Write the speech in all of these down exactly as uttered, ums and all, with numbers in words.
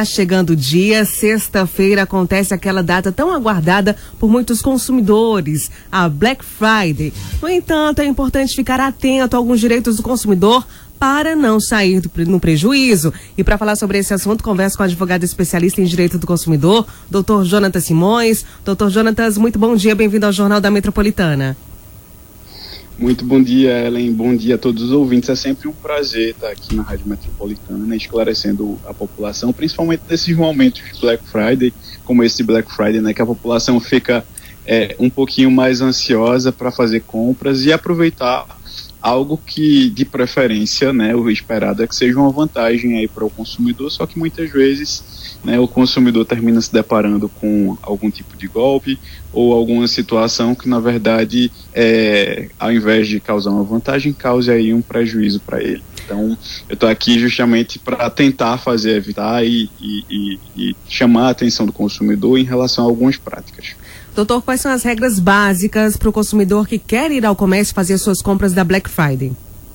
chegando o dia, sexta-feira acontece aquela data tão aguardada por muitos consumidores, a Black Friday. No entanto, é importante ficar atento a alguns direitos do consumidor para não sair do, no prejuízo. E para falar sobre esse assunto, converso com o advogado especialista em direito do consumidor, doutor Jonatas Simões. doutor Jonatas, muito bom dia, bem-vindo ao Jornal da Metropolitana. Muito bom dia, Ellen. Bom dia a todos os ouvintes. É sempre um prazer estar aqui na Rádio Metropolitana, né, esclarecendo a população, principalmente nesses momentos de Black Friday, como esse Black Friday, né, que a população fica é, um pouquinho mais ansiosa para fazer compras e aproveitar algo que, de preferência, né, o esperado é que seja uma vantagem aí para o consumidor, só que muitas vezes, né, o consumidor termina se deparando com algum tipo de golpe ou alguma situação que, na verdade, é, ao invés de causar uma vantagem, cause aí um prejuízo para ele. Então, eu estou aqui justamente para tentar fazer evitar e, e, e, e chamar a atenção do consumidor em relação a algumas práticas. Doutor, quais são as regras básicas para o consumidor que quer ir ao comércio fazer suas compras da Black Friday?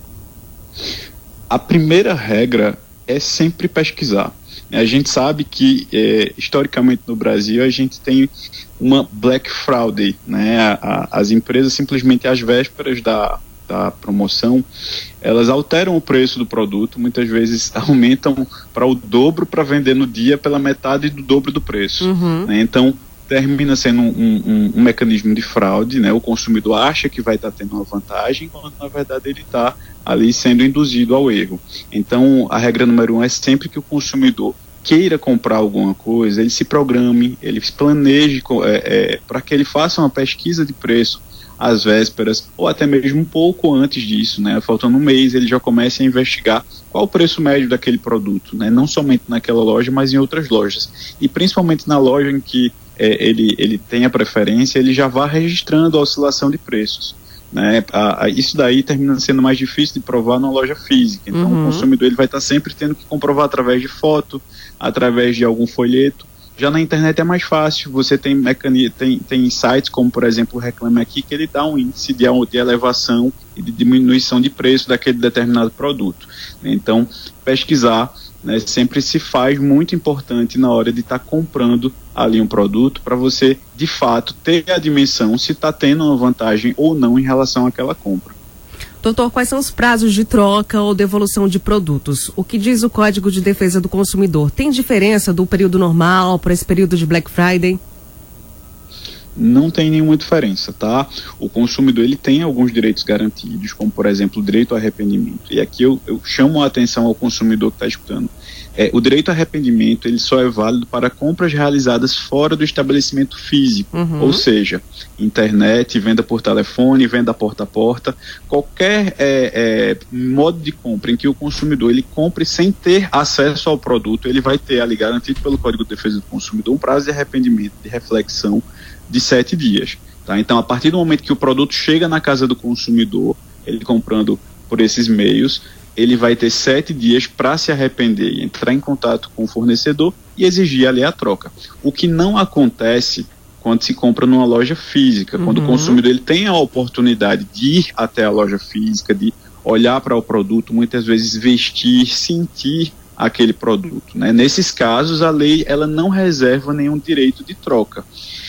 A primeira regra é sempre pesquisar. A gente sabe que, é, historicamente no Brasil, a gente tem uma Black Friday, né? A, a, as empresas simplesmente às vésperas da, da promoção, elas alteram o preço do produto, muitas vezes aumentam para o dobro para vender no dia pela metade do dobro do preço. Uhum. Né? Então, termina sendo um, um, um mecanismo de fraude, né? O consumidor acha que vai estar tendo uma vantagem, quando na verdade ele está ali sendo induzido ao erro. Então, a regra número um é sempre que o consumidor queira comprar alguma coisa, ele se programe, ele se planeje é, é, para que ele faça uma pesquisa de preço às vésperas, ou até mesmo um pouco antes disso, né? Faltando um mês, ele já comece a investigar qual o preço médio daquele produto, né? Não somente naquela loja, mas em outras lojas. E principalmente na loja em que é, ele, ele tem a preferência, ele já vai registrando a oscilação de preços. Né? A, a, isso daí termina sendo mais difícil de provar numa loja física. Então, uhum. o consumidor ele vai estar sempre tendo que comprovar através de foto, através de algum folheto. Já na internet é mais fácil, você tem, mecani- tem, tem sites como, por exemplo, o Reclame Aqui, que ele dá um índice de, de elevação e de diminuição de preço daquele determinado produto. Então, pesquisar, né, sempre se faz muito importante na hora de estar tá comprando ali um produto, para você, de fato, ter a dimensão se está tendo uma vantagem ou não em relação àquela compra. Doutor, quais são os prazos de troca ou devolução de produtos? O que diz o Código de Defesa do Consumidor? Tem diferença do período normal para esse período de Black Friday? Não tem nenhuma diferença, tá? O consumidor ele tem alguns direitos garantidos, como por exemplo o direito ao arrependimento. E aqui eu, eu chamo a atenção ao consumidor que está escutando. É, o direito ao arrependimento ele só é válido para compras realizadas fora do estabelecimento físico, uhum. ou seja, internet, venda por telefone, venda porta a porta, qualquer é, é, modo de compra em que o consumidor ele compre sem ter acesso ao produto, ele vai ter ali garantido pelo Código de Defesa do Consumidor um prazo de arrependimento, de reflexão de sete dias. Tá? Então, a partir do momento que o produto chega na casa do consumidor, ele comprando por esses meios, ele vai ter sete dias para se arrepender e entrar em contato com o fornecedor e exigir ali a troca. O que não acontece quando se compra numa loja física, uhum. quando o consumidor ele tem a oportunidade de ir até a loja física, de olhar para o produto, muitas vezes vestir, sentir aquele produto. Né? Nesses casos, a lei ela não reserva nenhum direito de troca.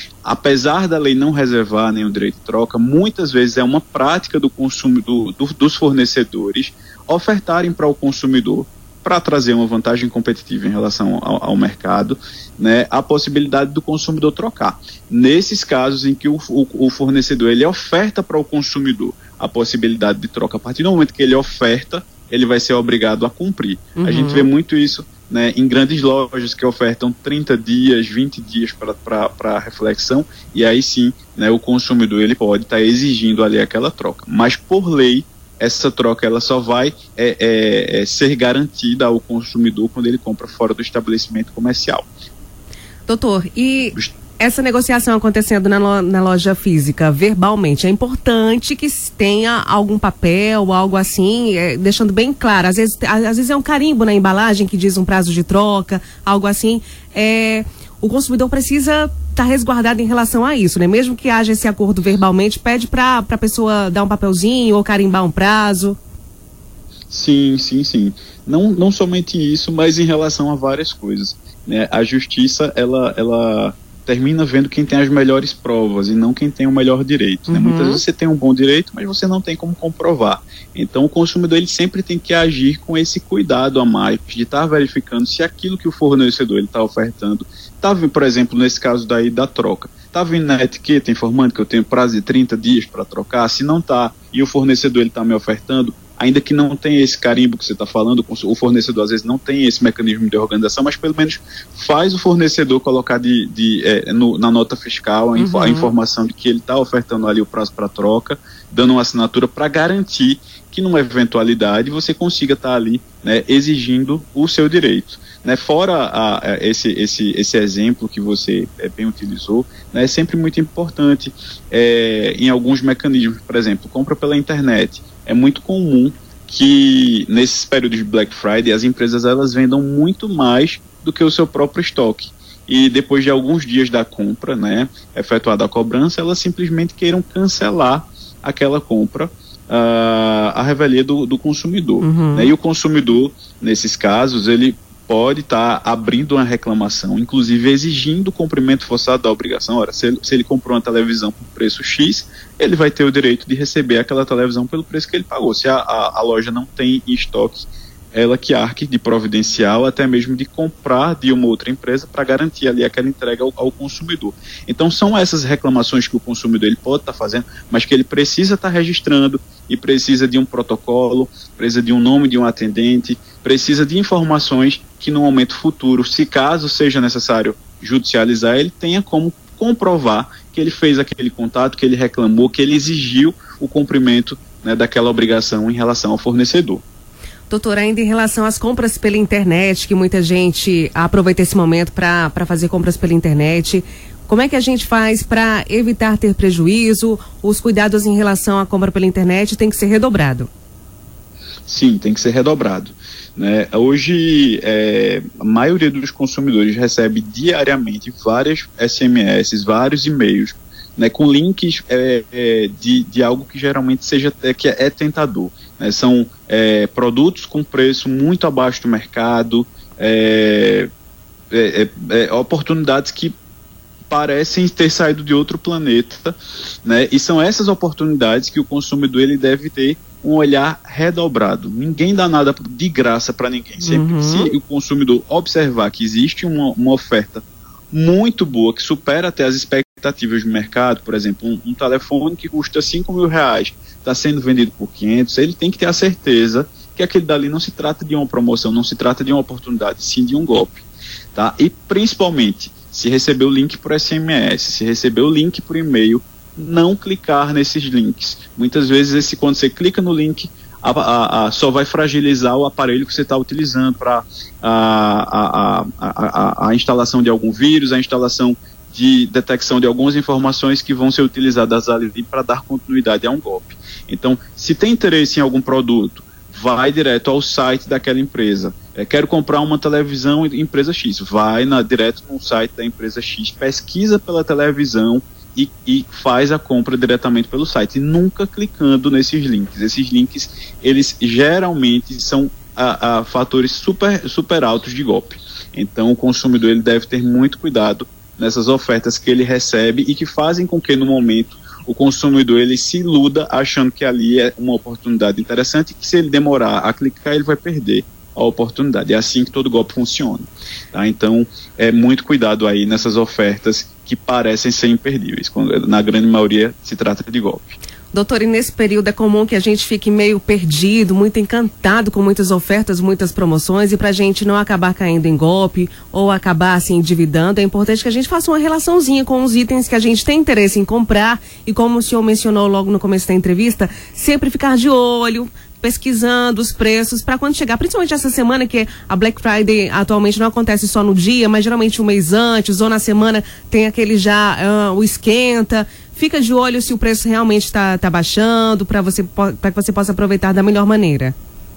Apesar da lei não reservar nenhum direito de troca, muitas vezes é uma prática do consumo, do, do, dos fornecedores ofertarem para o consumidor, para trazer uma vantagem competitiva em relação ao, ao mercado, né, a possibilidade do consumidor trocar. Nesses casos em que o, o, o fornecedor ele oferta para o consumidor a possibilidade de troca, a partir do momento que ele oferta, ele vai ser obrigado a cumprir. Uhum. A gente vê muito isso, né, em grandes lojas que ofertam trinta dias, vinte dias para reflexão, e aí sim, né, o consumidor ele pode estar tá exigindo ali aquela troca. Mas por lei, essa troca ela só vai é, é, é, ser garantida ao consumidor quando ele compra fora do estabelecimento comercial. Doutor, e essa negociação acontecendo na, lo, na loja física, verbalmente, é importante que tenha algum papel, algo assim, é, deixando bem claro. Às vezes, às vezes é um carimbo na embalagem que diz um prazo de troca, algo assim. É, o consumidor precisa estar resguardado em relação a isso, né? Mesmo que haja esse acordo verbalmente, pede para a pessoa dar um papelzinho ou carimbar um prazo. Sim, sim, sim. Não, não somente isso, mas em relação a várias coisas. né, a justiça, ela, ela termina vendo quem tem as melhores provas e não quem tem o melhor direito, né? Uhum. Muitas vezes você tem um bom direito, mas você não tem como comprovar. Então o consumidor ele sempre tem que agir com esse cuidado a mais, de estar verificando se aquilo que o fornecedor está ofertando, está, por exemplo, nesse caso daí da troca, está vindo na etiqueta informando que eu tenho prazo de trinta dias para trocar. Se não está, e o fornecedor está me ofertando, ainda que não tenha esse carimbo que você está falando, o fornecedor às vezes não tem esse mecanismo de organização, mas pelo menos faz o fornecedor colocar de, de, é, no, na nota fiscal a, info, uhum. a informação de que ele está ofertando ali o prazo para troca, dando uma assinatura para garantir que numa eventualidade você consiga estar tá ali, né, exigindo o seu direito. Né, fora a, a, esse, esse, esse exemplo que você é, bem utilizou, né, é sempre muito importante é, em alguns mecanismos, por exemplo, compra pela internet. É muito comum que nesses períodos de Black Friday as empresas elas vendam muito mais do que o seu próprio estoque. E depois de alguns dias da compra, né, efetuada a cobrança, elas simplesmente queiram cancelar aquela compra uh, à revelia do, do consumidor. Uhum. Né, e o consumidor, nesses casos, ele pode estar tá abrindo uma reclamação, inclusive exigindo o cumprimento forçado da obrigação. Ora, se ele, se ele comprou uma televisão por preço X, ele vai ter o direito de receber aquela televisão pelo preço que ele pagou. Se a, a, a loja não tem em estoque, ela que arque de providencial, até mesmo de comprar de uma outra empresa para garantir ali aquela entrega ao, ao consumidor. Então são essas reclamações que o consumidor ele pode estar tá fazendo, mas que ele precisa estar tá registrando e precisa de um protocolo, precisa de um nome de um atendente, precisa de informações que no momento futuro, se caso seja necessário judicializar, ele tenha como comprovar que ele fez aquele contato, que ele reclamou, que ele exigiu o cumprimento, né, daquela obrigação em relação ao fornecedor. Doutora, ainda em relação às compras pela internet, que muita gente aproveita esse momento para fazer compras pela internet, como é que a gente faz para evitar ter prejuízo? Os cuidados em relação à compra pela internet tem que ser redobrado. Sim, tem que ser redobrado. Né? Hoje, é, a maioria dos consumidores recebe diariamente várias S M S, vários e-mails, né, com links é, é, de, de algo que geralmente seja, é, que é tentador. Né? São é, produtos com preço muito abaixo do mercado, é, é, é, oportunidades que parecem ter saído de outro planeta, né? E são essas oportunidades que o consumidor ele deve ter um olhar redobrado. Ninguém dá nada de graça para ninguém. Sempre uhum. se o consumidor observar que existe uma, uma oferta muito boa, que supera até as expectativas do mercado, por exemplo, um, um telefone que custa cinco mil reais, está sendo vendido por quinhentos, ele tem que ter a certeza que aquele dali não se trata de uma promoção, não se trata de uma oportunidade, sim de um golpe. Tá? E principalmente, se receber o link por S M S, se receber o link por e-mail, não clicar nesses links. Muitas vezes, esse, quando você clica no link, a, a, a, só vai fragilizar o aparelho que você está utilizando para a, a, a, a, a instalação de algum vírus, a instalação de detecção de algumas informações que vão ser utilizadas ali para dar continuidade a um golpe. Então, se tem interesse em algum produto, vai direto ao site daquela empresa. É, quero comprar uma televisão empresa X, vai na, direto no site da empresa X, pesquisa pela televisão e, e faz a compra diretamente pelo site, nunca clicando nesses links. Esses links, eles geralmente são a, a fatores super, super altos de golpe. Então o consumidor ele deve ter muito cuidado nessas ofertas que ele recebe e que fazem com que no momento o consumidor ele se iluda achando que ali é uma oportunidade interessante e que se ele demorar a clicar ele vai perder a oportunidade. É assim que todo golpe funciona. Tá? Então, é muito cuidado aí nessas ofertas que parecem ser imperdíveis. Quando, na grande maioria, se trata de golpe. Doutor, e nesse período é comum que a gente fique meio perdido, muito encantado com muitas ofertas, muitas promoções, e para a gente não acabar caindo em golpe ou acabar se endividando, é importante que a gente faça uma relaçãozinha com os itens que a gente tem interesse em comprar e, como o senhor mencionou logo no começo da entrevista, sempre ficar de olho, pesquisando os preços para quando chegar, principalmente essa semana, que a Black Friday atualmente não acontece só no dia, mas geralmente um mês antes ou na semana tem aquele já, uh, o esquenta. Fica de olho se o preço realmente está tá baixando para você, para que você possa aproveitar da melhor maneira.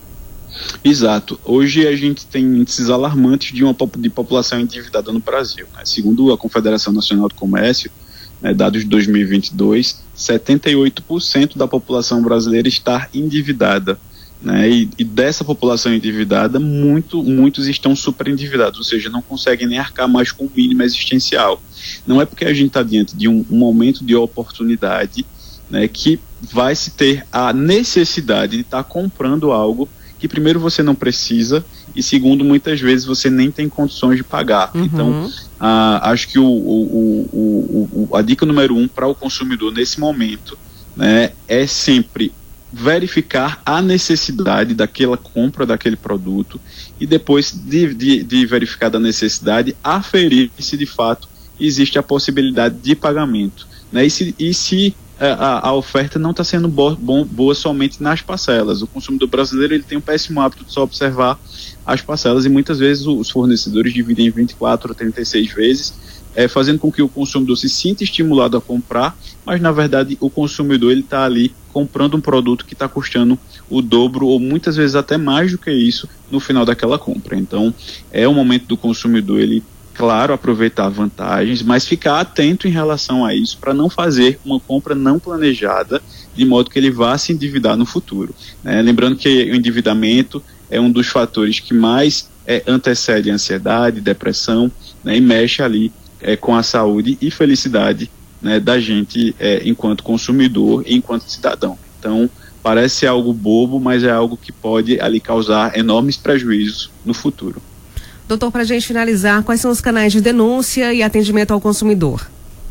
Exato. Hoje a gente tem índices alarmantes de uma de população endividada no Brasil. Né? Segundo a Confederação Nacional do Comércio, né, dados de dois mil e vinte e dois, setenta e oito por cento da população brasileira está endividada. né? E, e dessa população endividada, muito, muitos estão super endividados, ou seja, não conseguem nem arcar mais com o mínimo existencial. Não é porque a gente está diante de um, um momento de oportunidade, né, que vai se ter a necessidade de estar tá comprando algo que primeiro você não precisa e segundo, muitas vezes você nem tem condições de pagar. Uhum. Então, ah, acho que o, o, o, o, a dica número um para o consumidor nesse momento, né, é sempre verificar a necessidade daquela compra daquele produto e depois de, de, de verificar a necessidade, aferir se de fato existe a possibilidade de pagamento, né? E se, e se a, a oferta não está sendo bo, bom, boa somente nas parcelas. O consumidor brasileiro ele tem um péssimo hábito de só observar as parcelas e muitas vezes os fornecedores dividem em vinte e quatro ou trinta e seis vezes, é, fazendo com que o consumidor se sinta estimulado a comprar, mas na verdade o consumidor ele está ali comprando um produto que está custando o dobro ou muitas vezes até mais do que isso no final daquela compra. Então é o momento do consumidor ele, claro, aproveitar vantagens, mas ficar atento em relação a isso para não fazer uma compra não planejada, de modo que ele vá se endividar no futuro, né? Lembrando que o endividamento é um dos fatores que mais é, antecede a ansiedade, depressão, né, e mexe ali é, com a saúde e felicidade, né, da gente é, enquanto consumidor e enquanto cidadão. Então, parece algo bobo, mas é algo que pode ali causar enormes prejuízos no futuro. Doutor, para a gente finalizar, quais são os canais de denúncia e atendimento ao consumidor?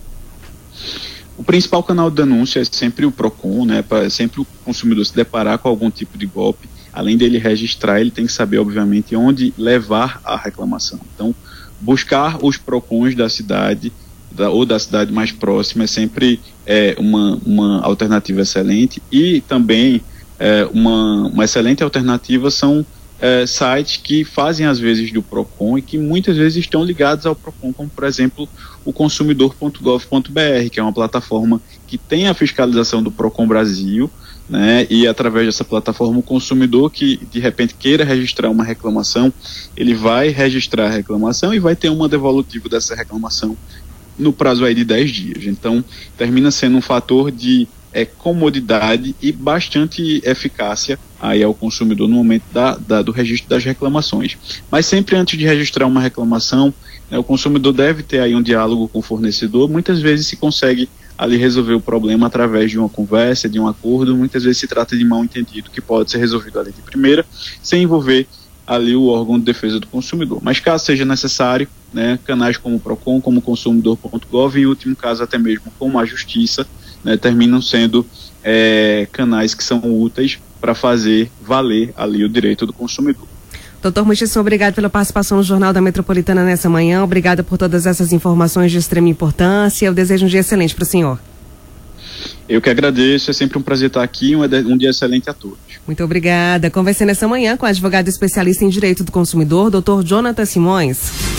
O principal canal de denúncia é sempre o PROCON, né, para sempre o consumidor se deparar com algum tipo de golpe, além dele registrar, ele tem que saber, obviamente, onde levar a reclamação. Então, buscar os PROCONs da cidade, da, ou da cidade mais próxima, é sempre é, uma, uma alternativa excelente. E também é, uma, uma excelente alternativa são é, sites que fazem às vezes do PROCON e que muitas vezes estão ligados ao PROCON, como por exemplo o consumidor ponto gov ponto br, que é uma plataforma que tem a fiscalização do PROCON Brasil, né, e através dessa plataforma o consumidor que de repente queira registrar uma reclamação, ele vai registrar a reclamação e vai ter uma devolutiva dessa reclamação no prazo aí de dez dias. Então termina sendo um fator de é, comodidade e bastante eficácia aí ao consumidor no momento da, da, do registro das reclamações. Mas sempre antes de registrar uma reclamação, né, o consumidor deve ter aí um diálogo com o fornecedor. Muitas vezes se consegue ali resolver o problema através de uma conversa, de um acordo. Muitas vezes se trata de mal entendido que pode ser resolvido ali de primeira, sem envolver ali o órgão de defesa do consumidor. Mas caso seja necessário, né, canais como o PROCON, como consumidor ponto gov e em último caso até mesmo como a Justiça, né, terminam sendo é, canais que são úteis para fazer valer ali o direito do consumidor. Doutor Muitíssimo, obrigado pela participação no Jornal da Metropolitana nessa manhã, obrigada por todas essas informações de extrema importância, eu desejo um dia excelente para o senhor. Eu que agradeço, é sempre um prazer estar aqui, um, um dia excelente a todos. Muito obrigada. Conversei nessa manhã com o advogado especialista em Direito do Consumidor, doutor Jonathan Simões.